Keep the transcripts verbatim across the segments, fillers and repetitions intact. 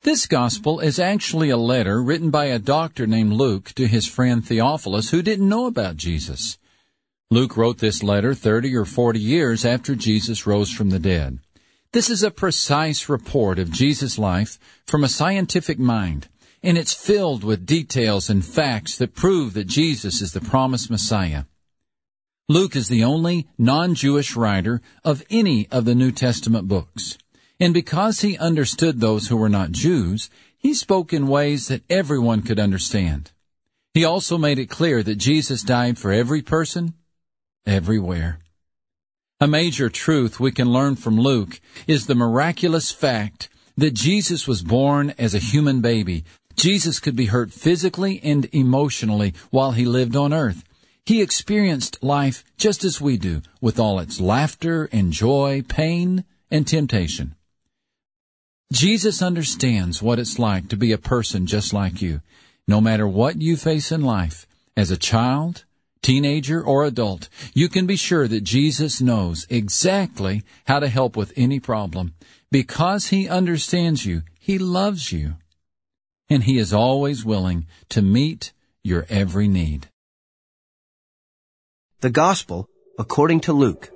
This gospel is actually a letter written by a doctor named Luke to his friend Theophilus, who didn't know about Jesus. Luke wrote this letter thirty or forty years after Jesus rose from the dead. This is a precise report of Jesus' life from a scientific mind, and it's filled with details and facts that prove that Jesus is the promised Messiah. Luke is the only non-Jewish writer of any of the New Testament books. And because he understood those who were not Jews, he spoke in ways that everyone could understand. He also made it clear that Jesus died for every person, everywhere. A major truth we can learn from Luke is the miraculous fact that Jesus was born as a human baby. Jesus could be hurt physically and emotionally while he lived on earth. He experienced life just as we do, with all its laughter and joy, pain and temptation. Jesus understands what it's like to be a person just like you, no matter what you face in life. As a child, teenager, or adult, you can be sure that Jesus knows exactly how to help with any problem. Because he understands you, he loves you, and he is always willing to meet your every need. The Gospel according to Luke.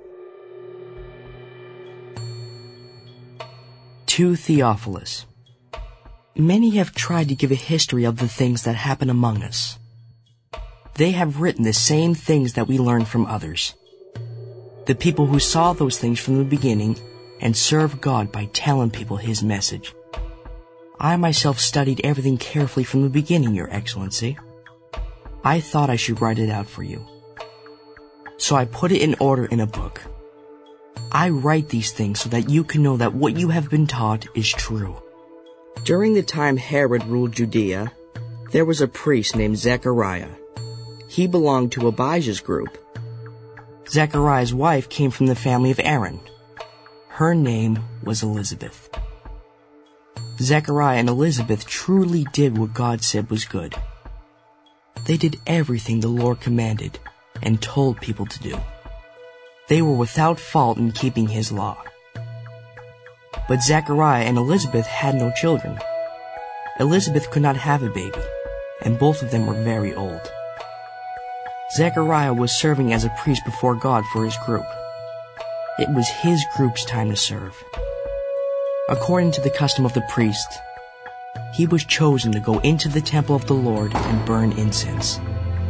To Theophilus. Many have tried to give a history of the things that happen among us. They have written the same things that we learned from others. The people who saw those things from the beginning and served God by telling people his message. I myself studied everything carefully from the beginning, Your Excellency. I thought I should write it out for you. So I put it in order in a book. I write these things so that you can know that what you have been taught is true. During the time Herod ruled Judea, there was a priest named Zechariah. He belonged to Abijah's group. Zechariah's wife came from the family of Aaron. Her name was Elizabeth. Zechariah and Elizabeth truly did what God said was good. They did everything the Lord commanded and told people to do. They were without fault in keeping his law. But Zechariah and Elizabeth had no children. Elizabeth could not have a baby, and both of them were very old. Zechariah was serving as a priest before God for his group. It was his group's time to serve. According to the custom of the priest, he was chosen to go into the temple of the Lord and burn incense.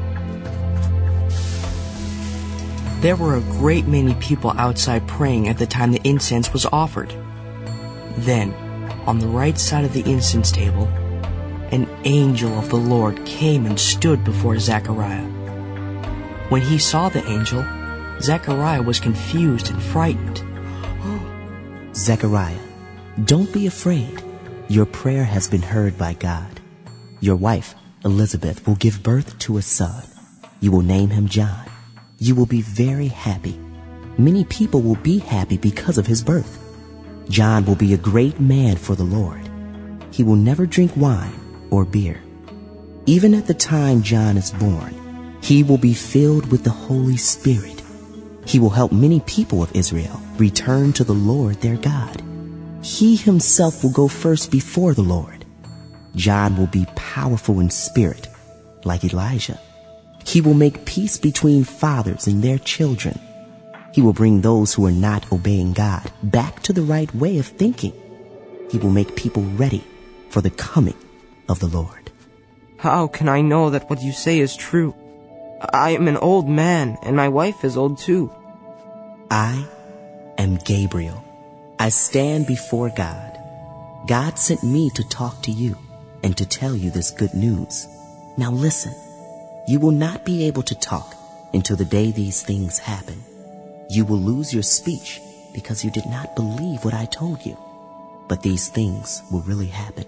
There were a great many people outside praying at the time the incense was offered. Then, on the right side of the incense table, an angel of the Lord came and stood before Zechariah. When he saw the angel, Zechariah was confused and frightened. Zechariah, don't be afraid. Your prayer has been heard by God. Your wife, Elizabeth, will give birth to a son. You will name him John. You will be very happy. Many people will be happy because of his birth. John will be a great man for the Lord. He will never drink wine or beer. Even at the time John is born, he will be filled with the Holy Spirit. He will help many people of Israel return to the Lord their God. He himself will go first before the Lord. John will be powerful in spirit, like Elijah. He will make peace between fathers and their children. He will bring those who are not obeying God back to the right way of thinking. He will make people ready for the coming of the Lord. How can I know that what you say is true? I am an old man, and my wife is old too. I am Gabriel. I stand before God. God sent me to talk to you and to tell you this good news. Now listen, you will not be able to talk until the day these things happen. You will lose your speech because you did not believe what I told you. But these things will really happen.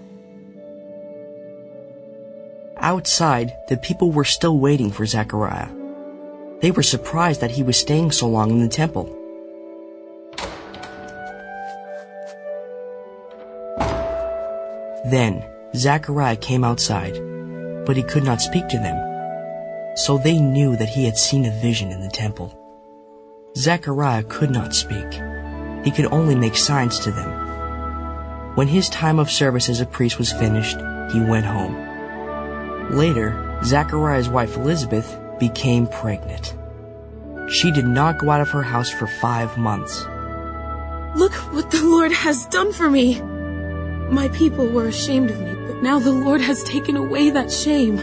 Outside, the people were still waiting for Zechariah. They were surprised that he was staying so long in the temple. Then Zechariah came outside, but he could not speak to them. So they knew that he had seen a vision in the temple. Zechariah could not speak. He could only make signs to them. When his time of service as a priest was finished, he went home. Later, Zechariah's wife Elizabeth became pregnant. She did not go out of her house for five months. Look what the Lord has done for me! My people were ashamed of me, but now the Lord has taken away that shame.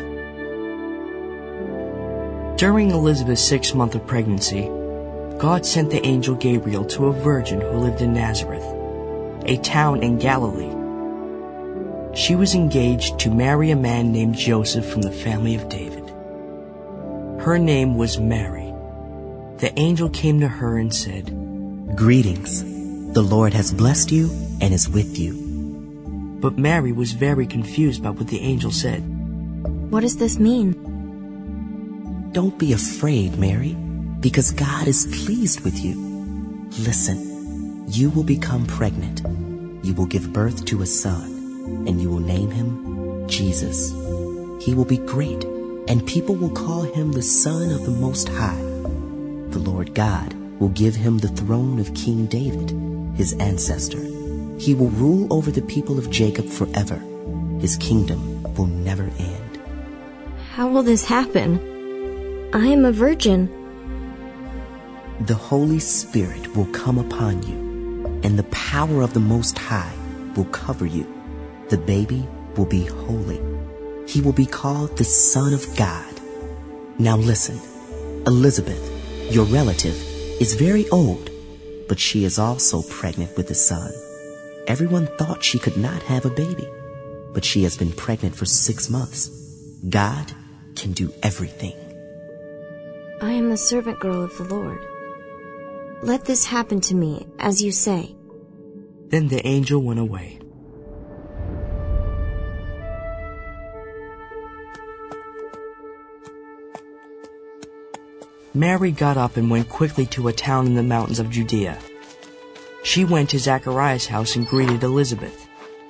During Elizabeth's sixth month of pregnancy, God sent the angel Gabriel to a virgin who lived in Nazareth, a town in Galilee. She was engaged to marry a man named Joseph from the family of David. Her name was Mary. The angel came to her and said, "Greetings. The Lord has blessed you and is with you." But Mary was very confused by what the angel said. What does this mean? Don't be afraid, Mary, because God is pleased with you. Listen, you will become pregnant. You will give birth to a son, and you will name him Jesus. He will be great, and people will call him the Son of the Most High. The Lord God will give him the throne of King David, his ancestor. He will rule over the people of Jacob forever. His kingdom will never end. How will this happen? I am a virgin. The Holy Spirit will come upon you, and the power of the Most High will cover you. The baby will be holy. He will be called the Son of God. Now listen, Elizabeth, your relative, is very old, but she is also pregnant with a son. Everyone thought she could not have a baby, but she has been pregnant for six months. God can do everything. I am the servant girl of the Lord. Let this happen to me, as you say. Then the angel went away. Mary got up and went quickly to a town in the mountains of Judea. She went to Zechariah's house and greeted Elizabeth.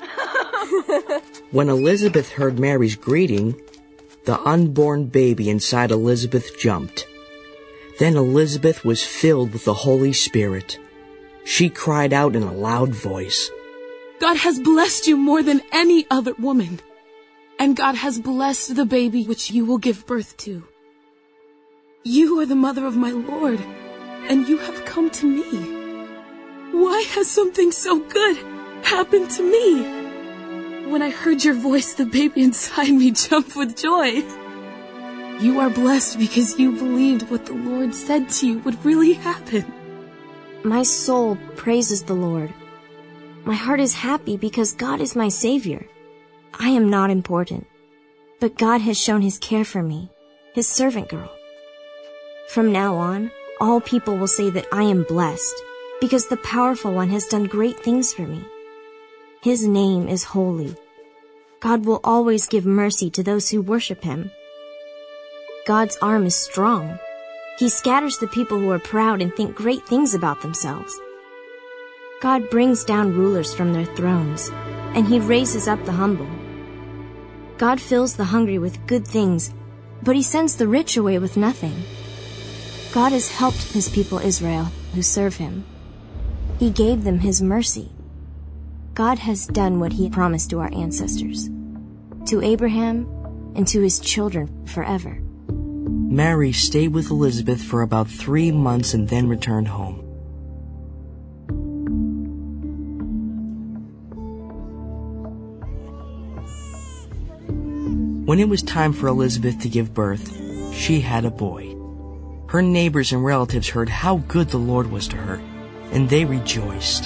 When Elizabeth heard Mary's greeting, the unborn baby inside Elizabeth jumped. Then Elizabeth was filled with the Holy Spirit. She cried out in a loud voice, God has blessed you more than any other woman, and God has blessed the baby which you will give birth to. You are the mother of my Lord, and you have come to me. Why has something so good happened to me? When I heard your voice, the baby inside me jumped with joy. You are blessed because you believed what the Lord said to you would really happen. My soul praises the Lord. My heart is happy because God is my Savior. I am not important, but God has shown his care for me, his servant girl. From now on, all people will say that I am blessed because the Powerful One has done great things for me. His name is holy. God will always give mercy to those who worship him. God's arm is strong. He scatters the people who are proud and think great things about themselves. God brings down rulers from their thrones, and he raises up the humble. God fills the hungry with good things, but he sends the rich away with nothing. God has helped his people Israel, who serve him. He gave them his mercy. God has done what he promised to our ancestors, to Abraham and to his children forever. Mary stayed with Elizabeth for about three months and then returned home. When it was time for Elizabeth to give birth, she had a boy. Her neighbors and relatives heard how good the Lord was to her, and they rejoiced.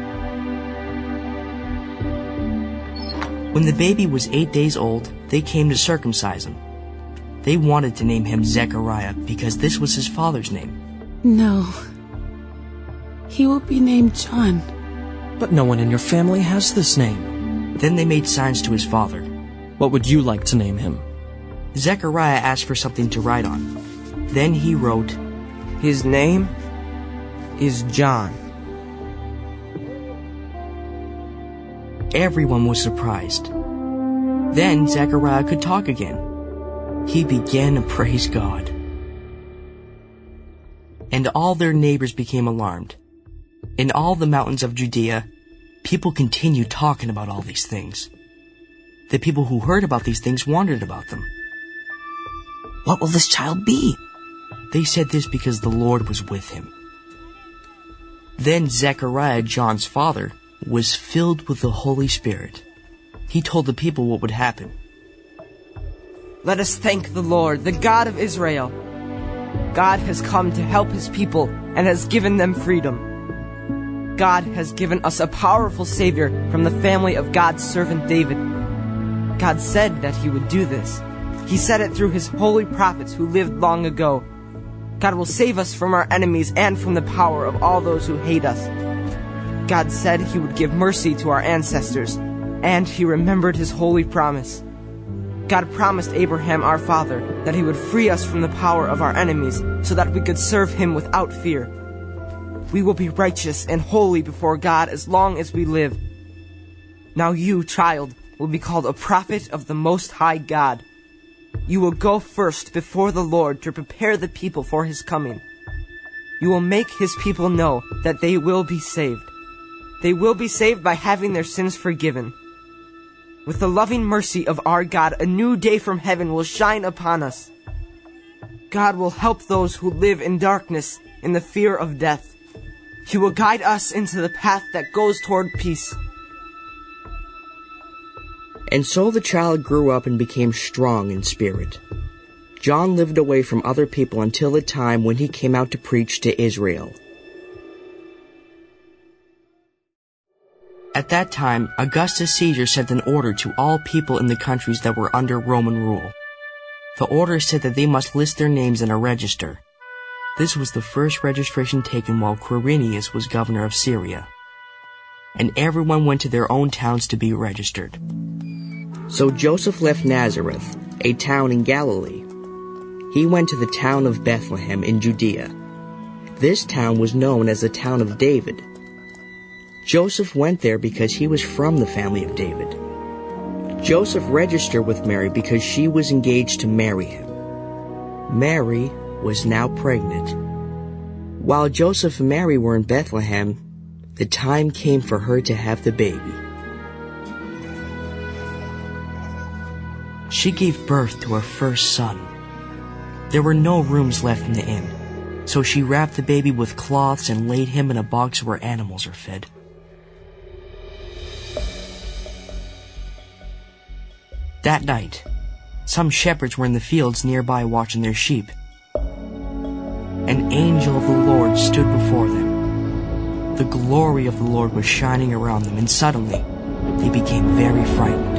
When the baby was eight days old, they came to circumcise him. They wanted to name him Zechariah because this was his father's name. No. He will be named John. But no one in your family has this name. Then they made signs to his father. What would you like to name him? Zechariah asked for something to write on. Then he wrote, His name is John. Everyone was surprised. Then Zechariah could talk again. He began to praise God. And all their neighbors became alarmed. In all the mountains of Judea, People continued talking about all these things. The people who heard about these things wondered about them. What will this child be? They said this because the Lord was with him. Then Zechariah, John's father, was filled with the Holy Spirit. He told the people what would happen. Let us thank the Lord, the God of Israel. God has come to help his people and has given them freedom. God has given us a powerful Savior from the family of God's servant David. God said that he would do this. He said it through his holy prophets who lived long ago. God will save us from our enemies and from the power of all those who hate us. God said he would give mercy to our ancestors, and he remembered his holy promise. God promised Abraham our father that he would free us from the power of our enemies so that we could serve him without fear. We will be righteous and holy before God as long as we live. Now you, child, will be called a prophet of the Most High God. You will go first before the Lord to prepare the people for his coming. You will make his people know that they will be saved. They will be saved by having their sins forgiven. With the loving mercy of our God, a new day from heaven will shine upon us. God will help those who live in darkness in the fear of death. He will guide us into the path that goes toward peace. And so the child grew up and became strong in spirit. John lived away from other people until the time when he came out to preach to Israel. At that time, Augustus Caesar sent an order to all people in the countries that were under Roman rule. The order said that they must list their names in a register. This was the first registration taken while Quirinius was governor of Syria. And everyone went to their own towns to be registered. So Joseph left Nazareth, a town in Galilee. He went to the town of Bethlehem in Judea. This town was known as the town of David. Joseph went there because he was from the family of David. Joseph registered with Mary because she was engaged to marry him. Mary was now pregnant. While Joseph and Mary were in Bethlehem, the time came for her to have the baby. She gave birth to her first son. There were no rooms left in the inn, so she wrapped the baby with cloths and laid him in a box where animals are fed. That night, some shepherds were in the fields nearby watching their sheep. An angel of the Lord stood before them. The glory of the Lord was shining around them, and suddenly they became very frightened.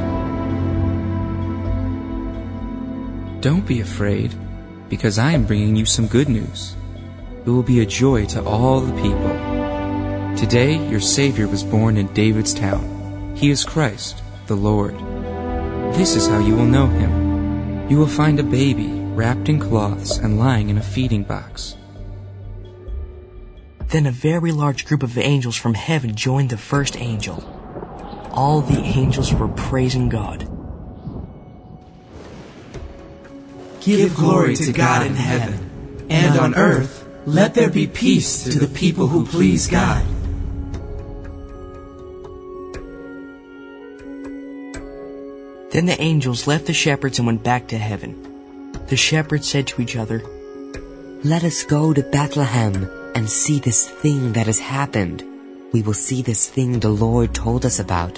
Don't be afraid, because I am bringing you some good news. It will be a joy to all the people. Today your Savior was born in David's town. He is Christ, the Lord. This is how you will know him. You will find a baby wrapped in cloths and lying in a feeding box. Then a very large group of angels from heaven joined the first angel. All the angels were praising God. Give glory to God in heaven, and on earth let there be peace to the people who please God. Then the angels left the shepherds and went back to heaven. The shepherds said to each other, "Let us go to Bethlehem and see this thing that has happened. We will see this thing the Lord told us about."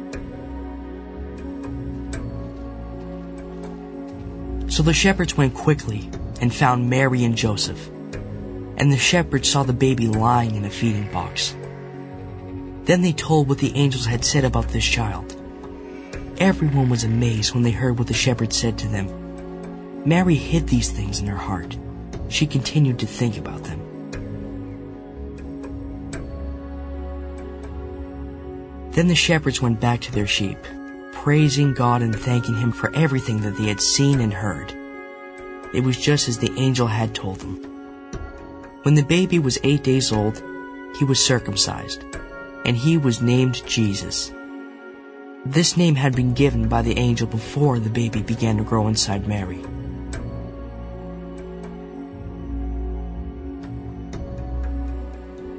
So the shepherds went quickly and found Mary and Joseph. And the shepherds saw the baby lying in a feeding box. Then they told what the angels had said about this child. Everyone was amazed when they heard what the shepherds said to them. Mary hid these things in her heart. She continued to think about them. Then the shepherds went back to their sheep, praising God and thanking him for everything that they had seen and heard. It was just as the angel had told them. When the baby was eight days old, he was circumcised, and he was named Jesus. This name had been given by the angel before the baby began to grow inside Mary.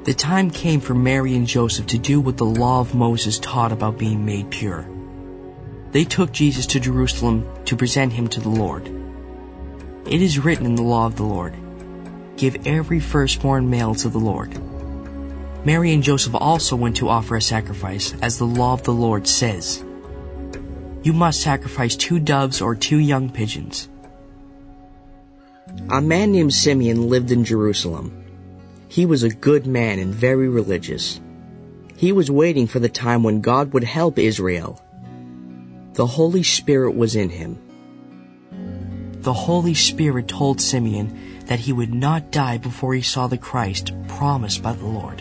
The time came for Mary and Joseph to do what the law of Moses taught about being made pure. They took Jesus to Jerusalem to present him to the Lord. It is written in the law of the Lord, "Give every firstborn male to the Lord." Mary and Joseph also went to offer a sacrifice, as the law of the Lord says. You must sacrifice two doves or two young pigeons. A man named Simeon lived in Jerusalem. He was a good man and very religious. He was waiting for the time when God would help Israel. The Holy Spirit was in him. The Holy Spirit told Simeon that he would not die before he saw the Christ promised by the Lord.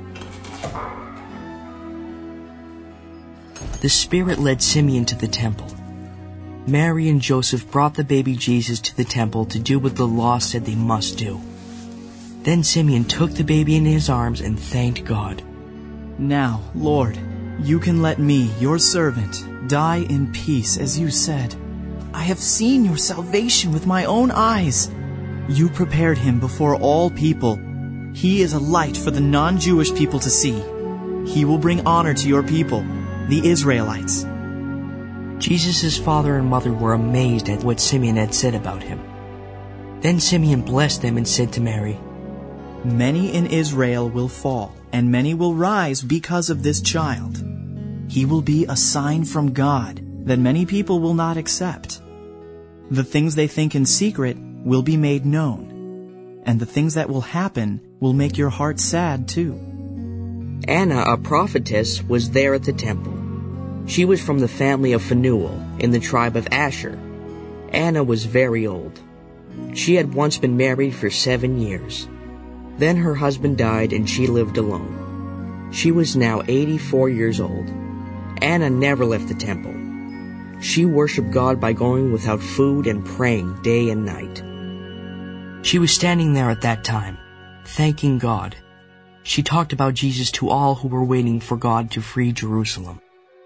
The Spirit led Simeon to the temple. Mary and Joseph brought the baby Jesus to the temple to do what the law said they must do. Then Simeon took the baby in his arms and thanked God. Now, Lord, you can let me, your servant, die in peace, as you said. I have seen your salvation with my own eyes. You prepared him before all people. He is a light for the non-Jewish people to see. He will bring honor to your people, the Israelites. Jesus' father and mother were amazed at what Simeon had said about him. Then Simeon blessed them and said to Mary, Many in Israel will fall, and many will rise because of this child. He will be a sign from God that many people will not accept. The things they think in secret will be made known, and the things that will happen will make your heart sad too. Anna, a prophetess, was there at the temple. She was from the family of Phanuel in the tribe of Asher. Anna was very old. She had once been married for seven years. Then her husband died and she lived alone. She was now eighty-four years old. Anna never left the temple. She worshipped God by going without food and praying day and night. She was standing there at that time, thanking God. She talked about Jesus to all who were waiting for God to free Jerusalem.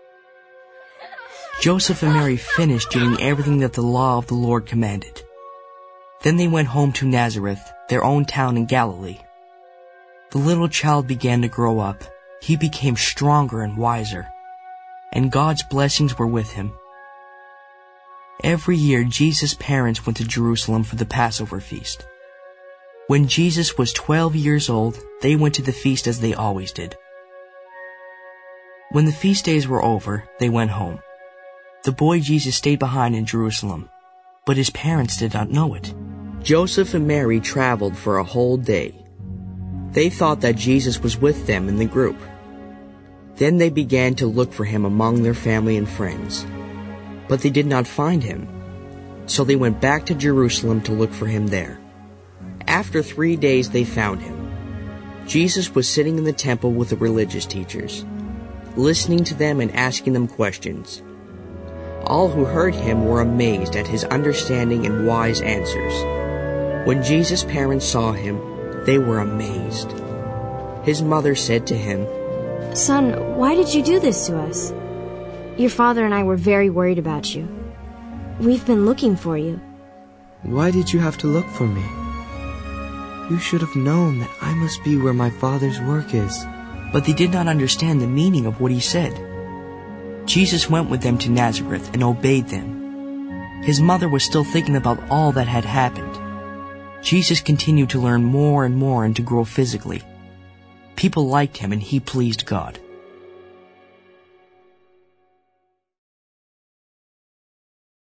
Joseph and Mary finished doing everything that the law of the Lord commanded. Then they went home to Nazareth, their own town in Galilee. The little child began to grow up. He became stronger and wiser, and God's blessings were with him. Every year, Jesus' parents went to Jerusalem for the Passover feast. When Jesus was twelve years old, they went to the feast as they always did. When the feast days were over, they went home. The boy Jesus stayed behind in Jerusalem, but his parents did not know it. Joseph and Mary traveled for a whole day. They thought that Jesus was with them in the group. Then they began to look for him among their family and friends, but they did not find him. So they went back to Jerusalem to look for him there. After three days they found him. Jesus was sitting in the temple with the religious teachers, listening to them and asking them questions. All who heard him were amazed at his understanding and wise answers. When Jesus' parents saw him, they were amazed. His mother said to him, Son, why did you do this to us? Your father and I were very worried about you. We've been looking for you. Why did you have to look for me? You should have known that I must be where my father's work is. But they did not understand the meaning of what he said. Jesus went with them to Nazareth and obeyed them. His mother was still thinking about all that had happened. Jesus continued to learn more and more and to grow physically. People liked him and he pleased God.